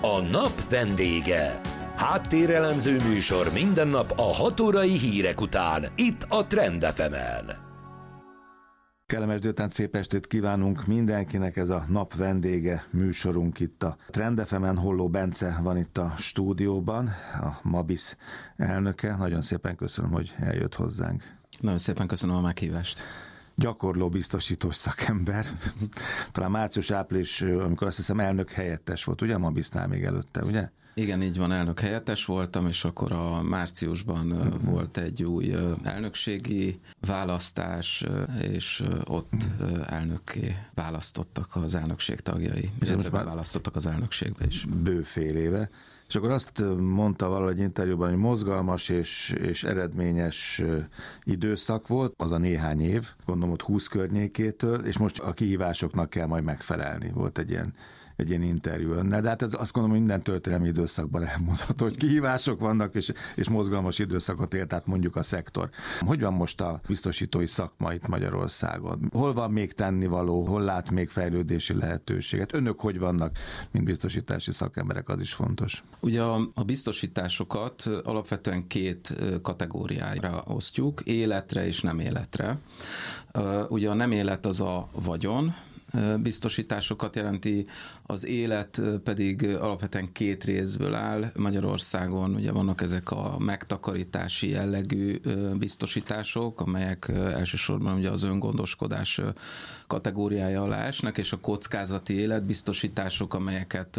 A nap vendége. Háttérelemző műsor minden nap a 6 órai hírek után, itt a Trend FM-en. Kellemes délután, szép estét kívánunk mindenkinek, ez a nap vendége műsorunk itt a Trend FM-en. Holló Bence van itt a stúdióban, a Mabis elnöke. Nagyon szépen köszönöm, hogy eljött hozzánk. Nagyon szépen köszönöm a meghívást. Gyakorló biztosítós szakember. Talán március-április, amikor azt hiszem elnök helyettes volt, ugye? Mabisnál még előtte, ugye? Igen, így van, elnök helyettes voltam, és akkor a márciusban volt egy új elnökségi választás, és ott elnökké választottak az elnökség tagjai, illetve beválasztottak az elnökségbe is. Bő fél éve. És akkor azt mondta valahogy interjúban, hogy mozgalmas és eredményes időszak volt, az a néhány év, gondolom ott 20 környékétől, és most a kihívásoknak kell majd megfelelni. Volt egy ilyen interjú önnel, de hát ez azt gondolom, hogy minden történelmi időszakban elmondható, hogy kihívások vannak, és mozgalmas időszakot élt, tehát mondjuk a szektor. Hogy van most a biztosítói szakma itt Magyarországon? Hol van még tennivaló, hol lát még fejlődési lehetőséget? Önök hogy vannak, mint biztosítási szakemberek, az is fontos. Ugye a biztosításokat alapvetően két kategóriára osztjuk, életre és nem életre. Ugye a nem élet az a vagyon, biztosításokat jelenti, az élet pedig alapvetően két részből áll. Magyarországon ugye vannak ezek a megtakarítási jellegű biztosítások, amelyek elsősorban ugye az öngondoskodás kategóriája alá esnek, és a kockázati életbiztosítások, amelyeket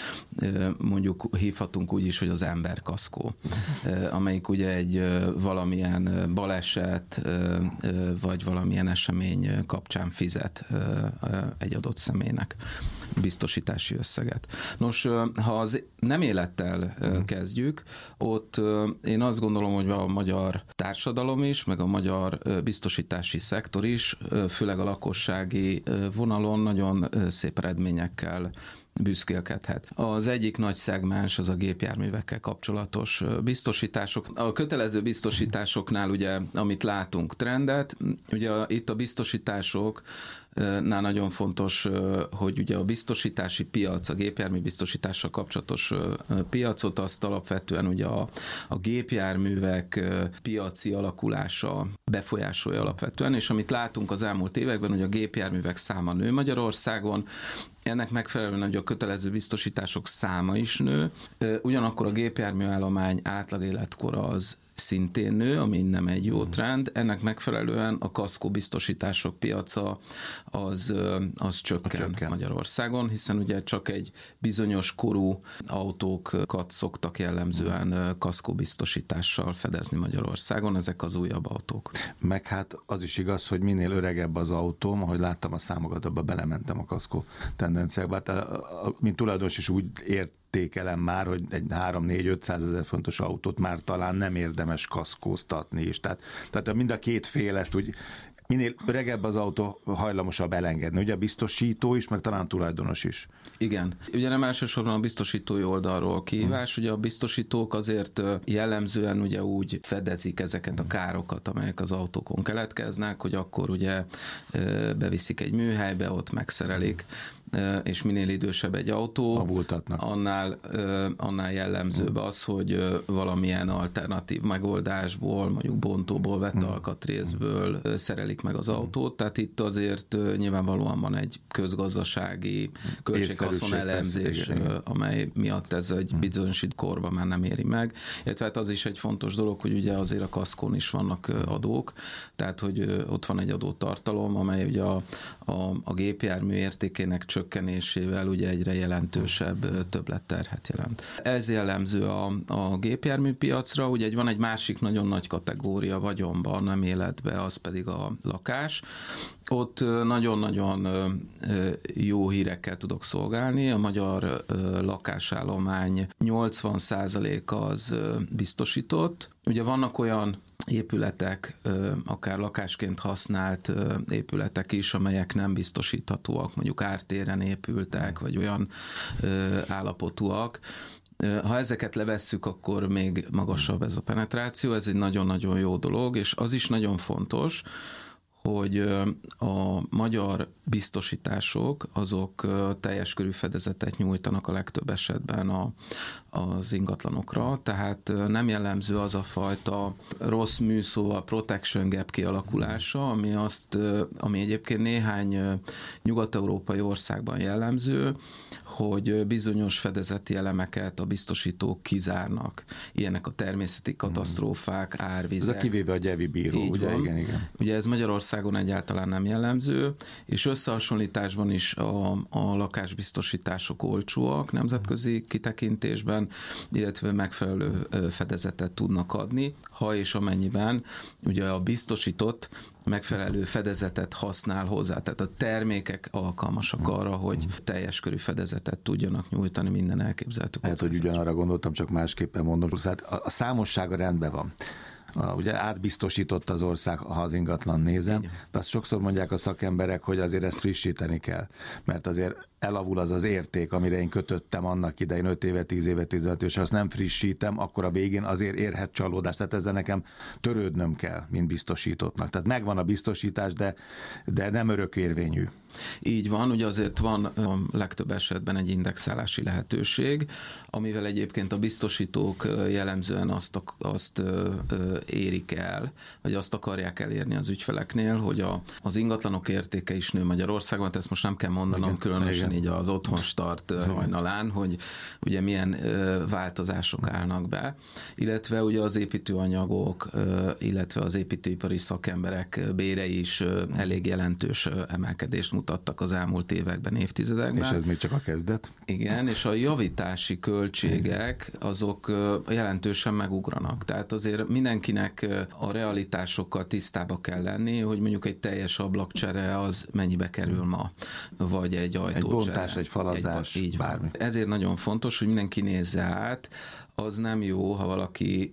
mondjuk hívhatunk úgy is, hogy az emberkaszkó, amelyik ugye egy valamilyen baleset, vagy valamilyen esemény kapcsán fizet egy adott személynek biztosítási összeget. Nos, ha az nem élettel kezdjük, ott én azt gondolom, hogy a magyar társadalom is, meg a magyar biztosítási szektor is, főleg a lakossági vonalon nagyon szép eredményekkel büszkélkedhet. Az egyik nagy szegmens az a gépjárművekkel kapcsolatos biztosítások. A kötelező biztosításoknál ugye, amit látunk trendet, ugye itt a biztosításoknál nagyon fontos, hogy ugye a biztosítási piac, a gépjármű biztosítással kapcsolatos piacot, azt alapvetően ugye a gépjárművek piaci alakulása befolyásolja alapvetően, és amit látunk az elmúlt években, hogy a gépjárművek száma nő Magyarországon, ennek megfelelően, hogy a kötelező biztosítások száma is nő, ugyanakkor a gépjárműállomány átlag életkora az szintén nő, ami nem egy jó trend. Ennek megfelelően a kaszkó biztosítások piaca az csökken Magyarországon, hiszen ugye csak egy bizonyos korú autókat szoktak jellemzően kaszkó biztosítással fedezni Magyarországon, ezek az újabb autók. Meg hát az is igaz, hogy minél öregebb az autóm, ahogy láttam a számokat, abba belementem a kaszkó tendenciákba. Hát, mint tulajdonos is úgy értékelem már, hogy egy 3-4-500 ezer fontos autót már talán nem érdemes kaszkóztatni is. Tehát mind a két fél ezt úgy, minél öregebb az autó, hajlamosabb elengedni. Ugye a biztosító is, meg talán tulajdonos is. Igen. Ugye nem elsősorban a biztosítói oldalról kihívás, ugye a biztosítók azért jellemzően ugye úgy fedezik ezeket a károkat, amelyek az autókon keletkeznek, hogy akkor ugye beviszik egy műhelybe, ott megszerelik, és minél idősebb egy autó, annál jellemzőbb az, hogy valamilyen alternatív megoldásból, mondjuk bontóból, vett alkatrészből szerelik meg az autót, tehát itt azért nyilvánvalóan van egy közgazdasági költséghaszon elemzés, amely miatt ez egy bizonyos korban már nem éri meg. Illetve hát az is egy fontos dolog, hogy ugye azért a kaszkón is vannak adók, tehát hogy ott van egy adótartalom, amely ugye a gépjármű értékének csökkenésével ugye egyre jelentősebb többletterhet jelent. Ez jellemző a gépjárműpiacra, ugye van egy másik nagyon nagy kategória vagyonban, nem életbe, az pedig a lakás. Ott nagyon-nagyon jó hírekkel tudok szolgálni. A magyar lakásállomány 80% az biztosított. Ugye vannak olyan épületek, akár lakásként használt épületek is, amelyek nem biztosíthatóak, mondjuk ártéren épültek, vagy olyan állapotúak. Ha ezeket levesszük, akkor még magasabb ez a penetráció, ez egy nagyon-nagyon jó dolog, és az is nagyon fontos, hogy a magyar biztosítások azok teljes körű fedezetet nyújtanak a legtöbb esetben az ingatlanokra, tehát nem jellemző az a fajta rossz műszó, a protection gap kialakulása, ami egyébként néhány nyugat-európai országban jellemző, hogy bizonyos fedezeti elemeket a biztosítók kizárnak. Ilyenek a természeti katasztrófák, árvizek. Ez a kivéve a gyevi bíró, ugye? Igen. Ugye ez Magyarországon egyáltalán nem jellemző, és összehasonlításban is a lakásbiztosítások olcsóak nemzetközi kitekintésben, illetve megfelelő fedezetet tudnak adni, ha és amennyiben ugye a biztosított megfelelő fedezetet használ hozzá. Tehát a termékek alkalmasak arra, hogy teljes körű fedezetet tudjanak nyújtani minden elképzelhető kockázatra. Hát, hogy ugyanarra gondoltam, csak másképpen mondom. Tehát a számossága rendben van. Ugye átbiztosított az ország, ha az ingatlan nézem, de azt sokszor mondják a szakemberek, hogy azért ezt frissíteni kell, mert azért elavul az érték, amire én kötöttem annak idején 5 éve, 10 éve, 15 éve, és ha azt nem frissítem, akkor a végén azért érhet csalódást. Tehát ezzel nekem törődnöm kell, mint biztosítottnak. Tehát megvan a biztosítás, de nem örökérvényű. Így van, ugye azért van a legtöbb esetben egy indexálási lehetőség, amivel egyébként a biztosítók jellemzően azt érik el, vagy azt akarják elérni az ügyfeleknél, hogy az ingatlanok értéke is nő Magyarországon, ezt most nem kell mondanom, igen, különösen igen. Így az Otthonstart hajnalán, hogy ugye milyen változások állnak be, illetve ugye az építőanyagok, illetve az építőipari szakemberek bérei is elég jelentős emelkedést mutattak az elmúlt években, évtizedekben. És ez még csak a kezdet. Igen, és a javítási költségek azok jelentősen megugranak. Tehát azért mindenkinek a realitásokkal tisztába kell lenni, hogy mondjuk egy teljes ablakcsere az mennyibe kerül ma, vagy egy ajtócsere. Egy bontás, egy falazás, így bármi. Ezért nagyon fontos, hogy mindenki nézze át. Az nem jó, ha valaki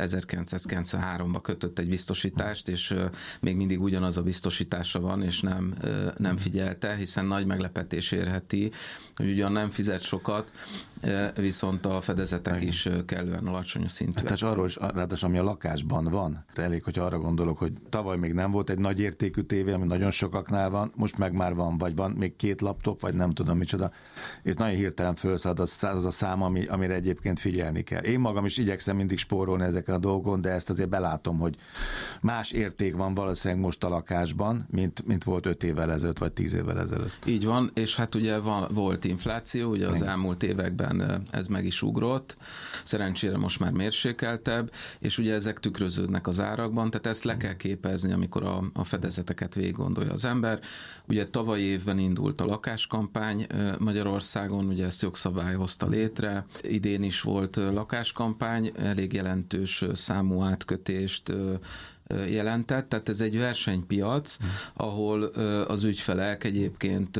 1993-ban kötött egy biztosítást, és még mindig ugyanaz a biztosítása van, és nem figyelte, hiszen nagy meglepetés érheti, hogy ugyan nem fizet sokat, viszont a fedezetek is kellően alacsony szintűek. Hát arról is, ráadásul ami a lakásban van. Elég, hogy arra gondolok, hogy tavaly még nem volt egy nagy értékű tévé, ami nagyon sokaknál van, most meg már van, vagy van még 2 laptop, vagy nem tudom micsoda, és nagyon hirtelen felszállt az a szám, amire egyébként figyelni kell. Én magam is igyekszem mindig spórolni ezeken a dolgokon, de ezt azért belátom, hogy más érték van valószínűleg most a lakásban, mint volt 5 évvel ezelőtt, vagy 10 évvel ezelőtt. Így van, és hát ugye volt infláció, ugye az elmúlt években ez meg is ugrott, szerencsére most már mérsékeltebb, és ugye ezek tükröződnek az árakban, tehát ezt le kell képezni, amikor a fedezeteket végig gondolja az ember. Ugye tavalyi évben indult a lakáskampány Magyarországon, ugye ezt jogszabály hozta létre, idén is volt lakáskampány, elég jelentős számú átkötést jelentett, tehát ez egy versenypiac, ahol az ügyfelek egyébként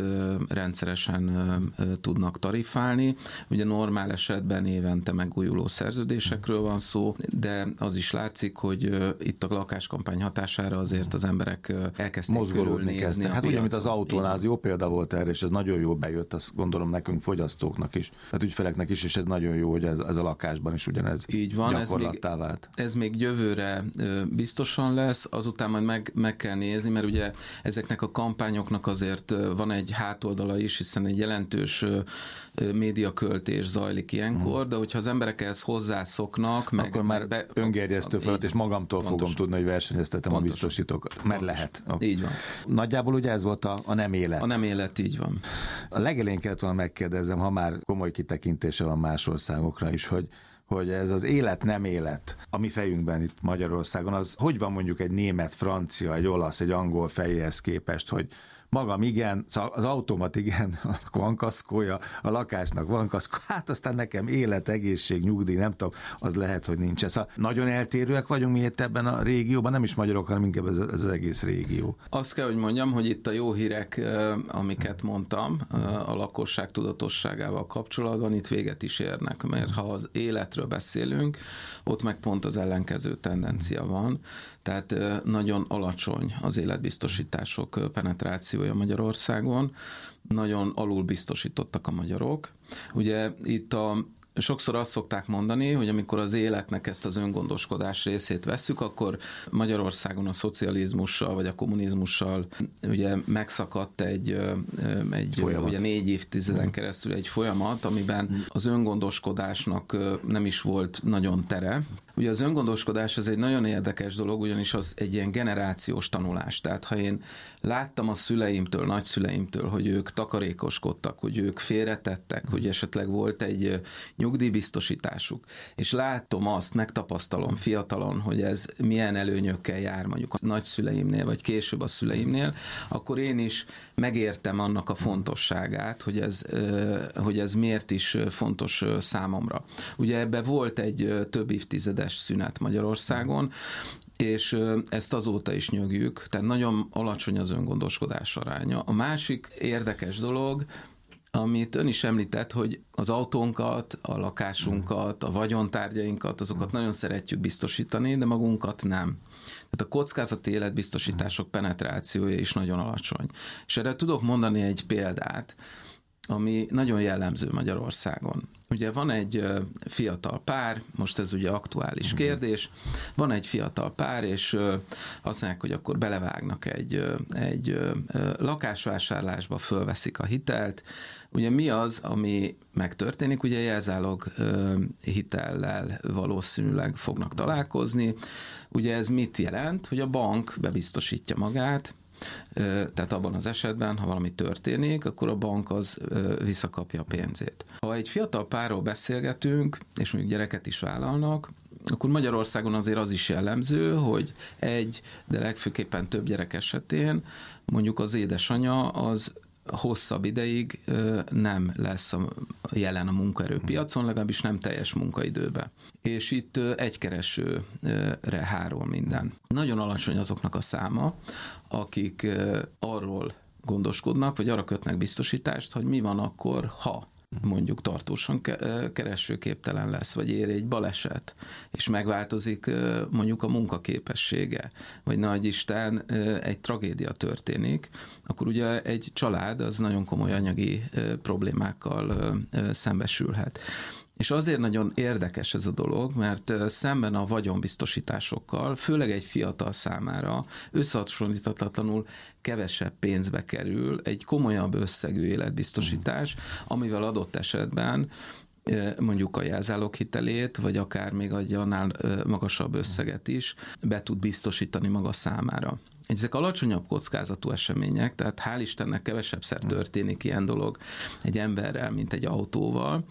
rendszeresen tudnak tarifálni. Ugye normál esetben évente megújuló szerződésekről van szó, de az is látszik, hogy itt a lakáskampány hatására azért az emberek elkezdték körülnézni. Hát ugye, mint az autónál, az jó példa volt erre, és ez nagyon jó bejött, azt gondolom nekünk fogyasztóknak is, hát ügyfeleknek is, és ez nagyon jó, hogy ez a lakásban is ugyanez így van, gyakorlattá vált. Ez még jövőre biztosan lesz, azután majd meg kell nézni, mert ugye ezeknek a kampányoknak azért van egy hátoldala is, hiszen egy jelentős médiaköltés zajlik ilyenkor, de hogyha az emberek ehhez hozzászoknak, akkor már öngerjesztő felett, és magamtól fogom tudni, hogy versenyeztetem a biztosítókat, mert lehet. Így van. Nagyjából ugye ez volt a nem élet. A nem élet, így van. A legelején kellett volna megkérdezem, ha már komoly kitekintése van más országokra is, hogy ez az élet, nem élet, a mi fejünkben itt Magyarországon, az hogy van mondjuk egy német, francia, egy olasz, egy angol fejéhez képest, hogy magam igen, az automat igen, van kaszkója, a lakásnak van kaszkó, hát aztán nekem élet, egészség, nyugdíj, nem tudom, az lehet, hogy nincs. Szóval nagyon eltérőek vagyunk mi itt ebben a régióban, nem is magyarok, hanem inkább ez az egész régió. Azt kell, hogy mondjam, hogy itt a jó hírek, amiket mondtam, a lakosság tudatosságával kapcsolatban itt véget is érnek, mert ha az életről beszélünk, ott meg pont az ellenkező tendencia van, tehát nagyon alacsony az életbiztosítások penetrációja Magyarországon, nagyon alul biztosítottak a magyarok. Ugye itt sokszor azt szokták mondani, hogy amikor az életnek ezt az öngondoskodás részét vesszük, akkor Magyarországon a szocializmussal vagy a kommunizmussal ugye megszakadt egy ugye 4 évtizeden keresztül egy folyamat, amiben az öngondoskodásnak nem is volt nagyon tere. Ugye az öngondoskodás az egy nagyon érdekes dolog, ugyanis az egy ilyen generációs tanulás. Tehát ha én láttam a szüleimtől, nagyszüleimtől, hogy ők takarékoskodtak, hogy ők félretettek, hogy esetleg volt egy nyugdíjbiztosításuk, és látom azt, megtapasztalom fiatalon, hogy ez milyen előnyökkel jár mondjuk a nagyszüleimnél, vagy később a szüleimnél, akkor én is megértem annak a fontosságát, hogy ez miért is fontos számomra. Ugye ebbe volt egy több évtizedes szünet Magyarországon, és ezt azóta is nyögjük, tehát nagyon alacsony az öngondoskodás aránya. A másik érdekes dolog, amit ön is említett, hogy az autónkat, a lakásunkat, a vagyontárgyainkat, azokat nagyon szeretjük biztosítani, de magunkat nem. Tehát a kockázati életbiztosítások penetrációja is nagyon alacsony. És erre tudok mondani egy példát, ami nagyon jellemző Magyarországon. Ugye van egy fiatal pár, most ez ugye aktuális kérdés, van egy fiatal pár, és azt mondják, hogy akkor belevágnak egy lakásvásárlásba, fölveszik a hitelt. Ugye mi az, ami megtörténik? Ugye jelzálog hitellel valószínűleg fognak találkozni. Ugye ez mit jelent? Hogy a bank bebiztosítja magát, tehát abban az esetben, ha valami történik, akkor a bank az visszakapja a pénzét. Ha egy fiatal párról beszélgetünk, és mondjuk gyereket is vállalnak, akkor Magyarországon azért az is jellemző, hogy de legfőképpen több gyerek esetén mondjuk az édesanyja az hosszabb ideig nem lesz jelen a munkaerőpiacon, legalábbis nem teljes munkaidőben. És itt egykeresőre hárul minden. Nagyon alacsony azoknak a száma, akik arról gondoskodnak, vagy arra kötnek biztosítást, hogy mi van akkor, ha mondjuk tartósan keresőképtelen lesz, vagy ér egy baleset, és megváltozik mondjuk a munkaképessége, vagy nagy Isten egy tragédia történik, akkor ugye egy család az nagyon komoly anyagi problémákkal szembesülhet. És azért nagyon érdekes ez a dolog, mert szemben a vagyonbiztosításokkal, főleg egy fiatal számára összehasonlíthatatlanul kevesebb pénzbe kerül egy komolyabb összegű életbiztosítás, amivel adott esetben mondjuk a jelzáloghitelét, vagy akár még annál magasabb összeget is be tud biztosítani maga számára. Ezek alacsonyabb kockázatú események, tehát hál' Istennek kevesebbszer történik ilyen dolog egy emberrel, mint egy autóval,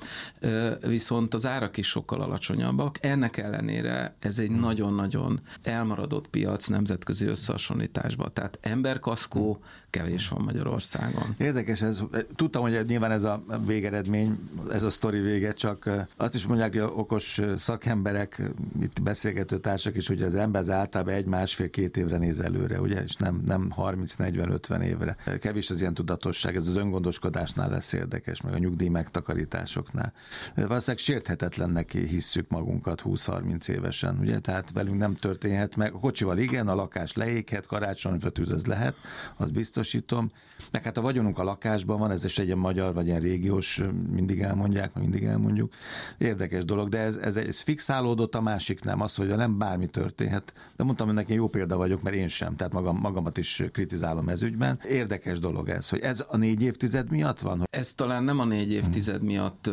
viszont az árak is sokkal alacsonyabbak. Ennek ellenére ez egy nagyon-nagyon elmaradott piac nemzetközi összehasonlításban. Tehát emberkaszkó kevés van Magyarországon. Érdekes ez. Tudtam, hogy nyilván ez a végeredmény, ez a sztori vége, csak azt is mondják, hogy okos szakemberek, itt beszélgető társak is, hogy az ember az általában 1,5-2 évre néz előre, ugye, és nem 30-40-50 évre. Kevés az ilyen tudatosság, ez az öngondoskodásnál lesz érdekes, meg a nyugdíj megtakarításoknál. Valószínűleg sérthetetlennek hisszük magunkat 20-30 évesen, ugye, tehát velünk nem történhet meg. A kocsival igen, a lakás leéghet, karácsonyfatűz ez lehet, az biztosítom. Meg hát a vagyonunk a lakásban van, ez is egy magyar, vagy ilyen régiós, mindig elmondjuk. Érdekes dolog, de ez fixálódott, a másik nem. Az, hogy nem bármi történhet. De mondtam, hogy nekem jó példa vagyok, mert én sem, tehát magamat is kritizálom ez ügyben. Érdekes dolog ez, hogy ez a 4 évtized miatt van? Ez talán nem a 4 évtized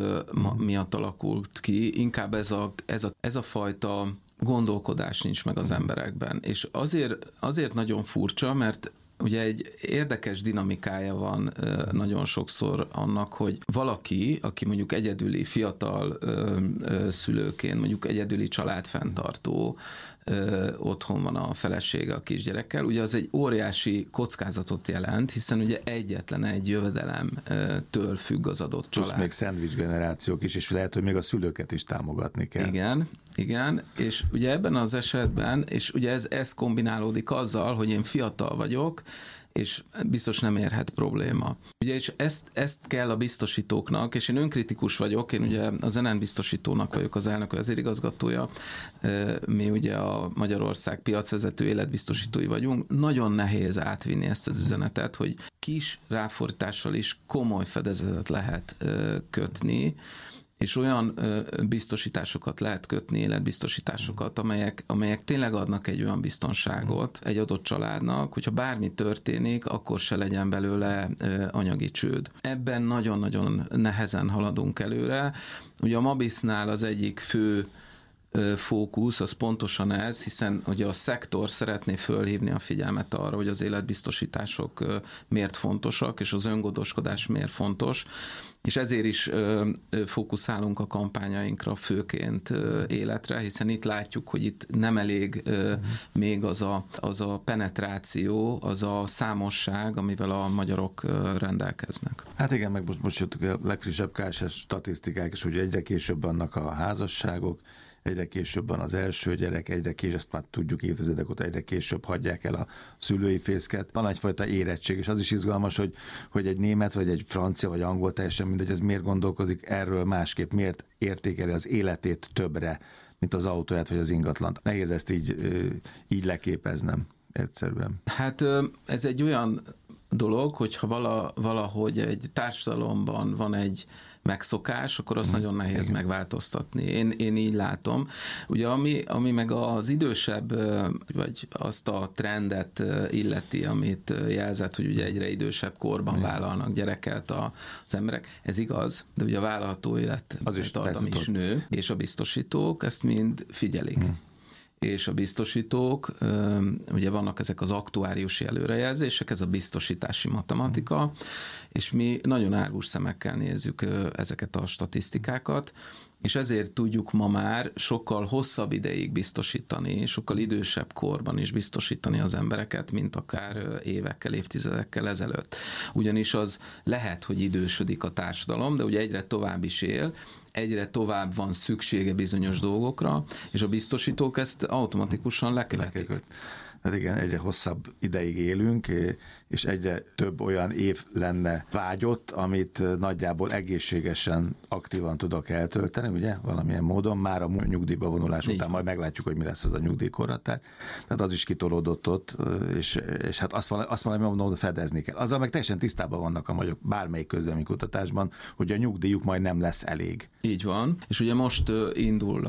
miatt alakult ki, inkább ez a fajta gondolkodás nincs meg az emberekben. És azért nagyon furcsa, mert ugye egy érdekes dinamikája van nagyon sokszor annak, hogy valaki, aki mondjuk egyedüli fiatal szülőként, mondjuk egyedüli családfenntartó, otthon van a felesége a kisgyerekkel, ugye az egy óriási kockázatot jelent, hiszen ugye egyetlen egy jövedelemtől függ az adott család. Plusz még szendvics generációk is, és lehet, hogy még a szülőket is támogatni kell. Igen, és ugye ebben az esetben, és ugye ez kombinálódik azzal, hogy én fiatal vagyok, és biztos nem érhet probléma. Ugye, és ezt kell a biztosítóknak, és én önkritikus vagyok, én ugye a Zenent biztosítónak vagyok az elnök vezérigazgatója, mi ugye a Magyarország piacvezető életbiztosítói vagyunk. Nagyon nehéz átvinni ezt az üzenetet, hogy kis ráfordítással is komoly fedezetet lehet kötni, És olyan biztosításokat lehet kötni, életbiztosításokat, amelyek tényleg adnak egy olyan biztonságot egy adott családnak, hogyha bármi történik, akkor se legyen belőle anyagi csőd. Ebben nagyon-nagyon nehezen haladunk előre. Ugye a Mabisnál az egyik fő fókusz az pontosan ez, hiszen ugye a szektor szeretné fölhívni a figyelmet arra, hogy az életbiztosítások miért fontosak, és az öngondoskodás miért fontos, és ezért is fókuszálunk a kampányainkra főként életre, hiszen itt látjuk, hogy itt nem elég még az a penetráció, az a számosság, amivel a magyarok rendelkeznek. Hát igen, meg most jöttek a legfrissebb KSS statisztikák is, hogy egyre később vannak a házasságok, egyre később van az első gyerek, egyre később, ezt már tudjuk évtizedek óta, egyre később hagyják el a szülői fészket. Van egyfajta érettség, és az is izgalmas, hogy egy német, vagy egy francia, vagy angol, teljesen mindegy, ez miért gondolkozik erről másképp, miért értékeli az életét többre, mint az autóját, vagy az ingatlant. Nehéz ezt így leképeznem egyszerűen. Hát ez egy olyan dolog, hogyha valahogy egy társadalomban van egy megszokás, akkor azt nagyon nehéz megváltoztatni. Én így látom. Ugye ami meg az idősebb, vagy azt a trendet illeti, amit jelzett, hogy ugye egyre idősebb korban vállalnak gyereket az emberek, ez igaz, de ugye a vállalható élettartam is nő, és a biztosítók ezt mind figyelik. És a biztosítók, ugye vannak ezek az aktuáriusi előrejelzések, ez a biztosítási matematika, és mi nagyon árgus szemekkel nézzük ezeket a statisztikákat, és ezért tudjuk ma már sokkal hosszabb ideig biztosítani, sokkal idősebb korban is biztosítani az embereket, mint akár évekkel, évtizedekkel ezelőtt. Ugyanis az lehet, hogy idősödik a társadalom, de ugye egyre tovább is él, egyre tovább van szüksége bizonyos dolgokra, és a biztosítók ezt automatikusan lekövetik. Hát igen, egyre hosszabb ideig élünk, és egyre több olyan év lenne vágyott, amit nagyjából egészségesen, aktívan tudok eltölteni, ugye, valamilyen módon, már a nyugdíjba vonulás után majd meglátjuk, hogy mi lesz az a nyugdíjkorhatár. Tehát az is kitolódott ott, és hát azt valami módon fedezni kell. Azzal meg teljesen tisztában vannak a magyarok bármelyik közvéleménykutatásban, hogy a nyugdíjuk majd nem lesz elég. Így van, és ugye most indul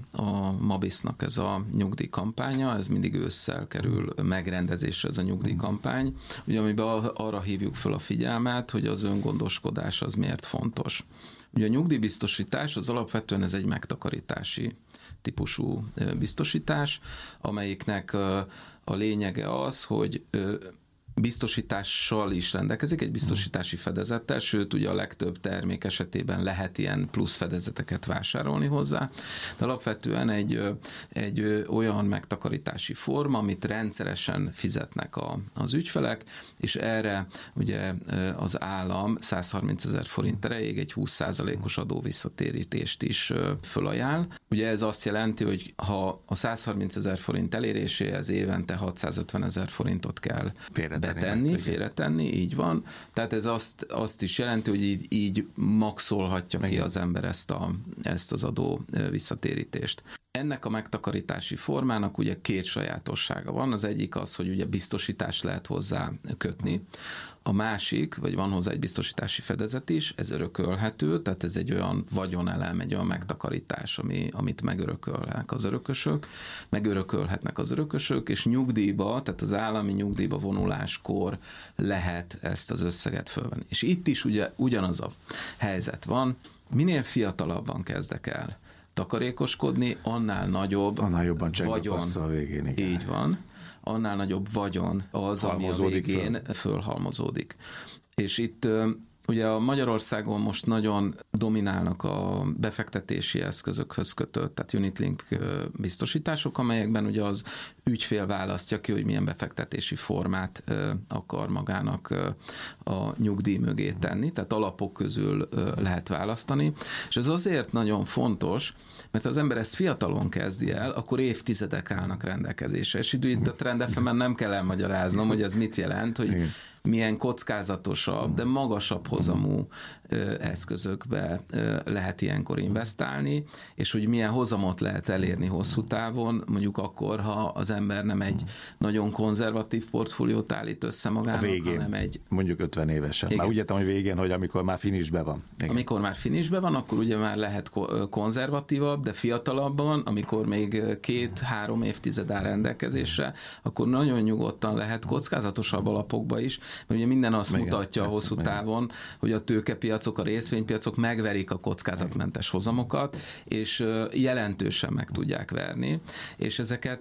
a Mabisnak ez a nyugdíjkampánya, ez mindig ősszel kerül megrendezésre ez a nyugdíjkampány, ugye amiben arra hívjuk fel a figyelmet, hogy az öngondoskodás az miért fontos. Ugye a nyugdíjbiztosítás az alapvetően ez egy megtakarítási típusú biztosítás, amelyiknek a lényege az, hogy biztosítással is rendelkezik, egy biztosítási fedezettel, sőt, ugye a legtöbb termék esetében lehet ilyen plusz fedezeteket vásárolni hozzá, de alapvetően egy olyan megtakarítási forma, amit rendszeresen fizetnek az ügyfelek, és erre ugye az állam 130 000 forint erejéig egy 20%-os adóvisszatérítést is fölajánl. Ugye ez azt jelenti, hogy ha a 130 000 forint eléréséhez évente 650 000 forintot kell félretenni, így van. Tehát ez azt is jelenti, hogy így maxolhatja ki az ember ezt az adó visszatérítést. Ennek a megtakarítási formának ugye két sajátossága van. Az egyik az, hogy ugye biztosítást lehet hozzá kötni. A másik, vagy van hozzá egy biztosítási fedezet is, ez örökölhető, tehát ez egy olyan vagyonelem, egy olyan megtakarítás, amit megörökölhetnek az örökösök, és nyugdíjba, tehát az állami nyugdíjba vonuláskor lehet ezt az összeget fölvenni. És itt is ugye ugyanaz a helyzet van, minél fiatalabban kezdek el takarékoskodni, annál nagyobb vagyon. A végén, igen. Így van. Annál nagyobb vagyon az, ami a végén fölhalmozódik. És itt ugye a Magyarországon most nagyon dominálnak a befektetési eszközökhöz kötött, tehát unit-link biztosítások, amelyekben ugye az ügyfél választja ki, hogy milyen befektetési formát akar magának a nyugdíj mögé tenni, tehát alapok közül lehet választani, és ez azért nagyon fontos, mert ha az ember ezt fiatalon kezdi el, akkor évtizedek állnak rendelkezésre, és itt a Trend FM-en nem kell elmagyaráznom, hogy ez mit jelent, hogy milyen kockázatosabb, de magasabb hozamú eszközökbe lehet ilyenkor investálni, és hogy milyen hozamot lehet elérni hosszú távon, mondjuk akkor, ha az ember nem egy nagyon konzervatív portfóliót állít össze magának, végén, hanem egy... mondjuk 50 évesen. Igen. Már úgy értem, hogy végén, hogy amikor már finishben van. Igen. Amikor már finishben van, akkor ugye már lehet konzervatívabb, de fiatalabban, amikor még 2-3 évtized áll rendelkezésre, akkor nagyon nyugodtan lehet kockázatosabb alapokba is, mert ugye minden azt mutatja hosszú távon, hogy a tőkepiacok, a részvénypiacok megverik a kockázatmentes hozamokat, és jelentősen meg tudják verni, és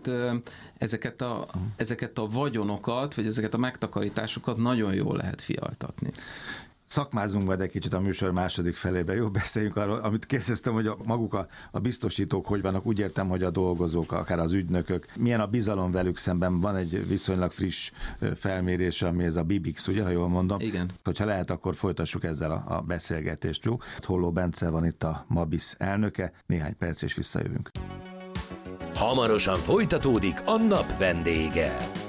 ezeket a vagyonokat, vagy ezeket a megtakarításokat nagyon jól lehet fialtatni. Szakmázunk majd egy kicsit a műsor második felébe. Jó, beszéljünk arról, amit kérdeztem, hogy maguk a biztosítók hogy vannak. Úgy értem, hogy a dolgozók, akár az ügynökök. Milyen a bizalom velük szemben? Van egy viszonylag friss felmérés, ami ez a Bibix, ugye, ha jól mondom? Igen. Hogyha lehet, akkor folytassuk ezzel a beszélgetést, jó? Holló Bence van itt a Mabis elnöke. Néhány perc és visszajövünk. Hamarosan folytatódik a nap vendége.